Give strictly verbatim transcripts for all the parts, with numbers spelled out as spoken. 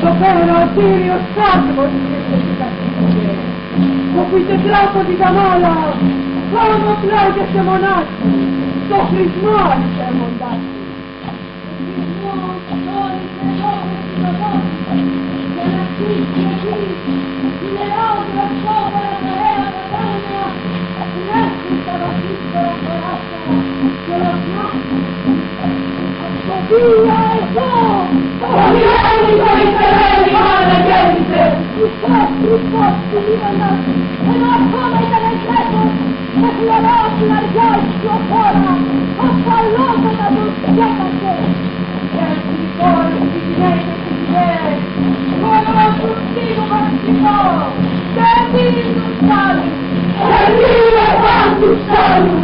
Εδώ πέρα ο Κύριος Σάρκος ήρθε στην κατοικία. Το πιτετράκο την καμάλα, πάνω πλάγιασε μονάχη, το χρησμό άρχισε μοντάχη. Ο χρησμός τόλισε εδώ με την οδόνη, για να κλείσει εκεί, την ελάουδρα σώπαρα παρέα τα τάνια, την έσχιστα βασίστερα κοράσια και λασμάχη. Σοφία εδώ! Ο Μιέλικο Ισραήλ μάνα γέννησε! Ησάς τρυπός τυλίγοντας, ενώ ακόμα ήταν εκλέπος, με χλωρά φλαριά ισιοφόρα, ασφαλότατα τους σκέπασε. Και στις κόρες τις γυναίκες τις ιδέες, μόνο του στήλου βασικό, και δίνει τους άλλους, και δίνει επάν τους άλλους.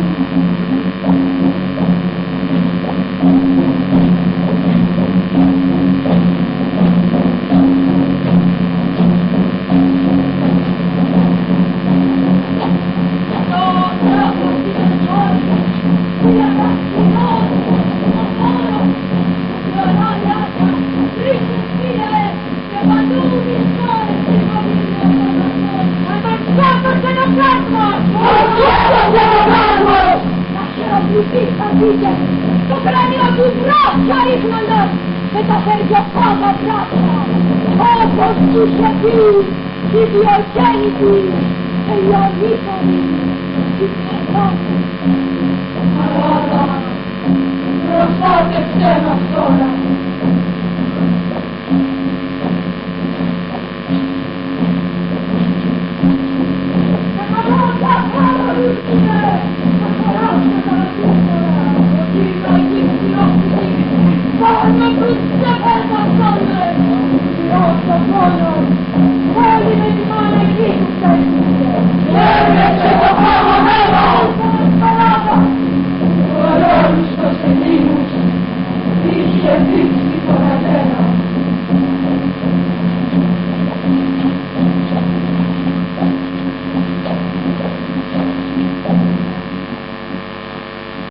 Το κρανίο του βράχια ρίχνοντας με τα χέρια πάντα βράχια, όπως τους πει η Διογέννητη και η Ονίκονη η Θεότη. Παράδα, προστάτεψέ μας τώρα. Thank you.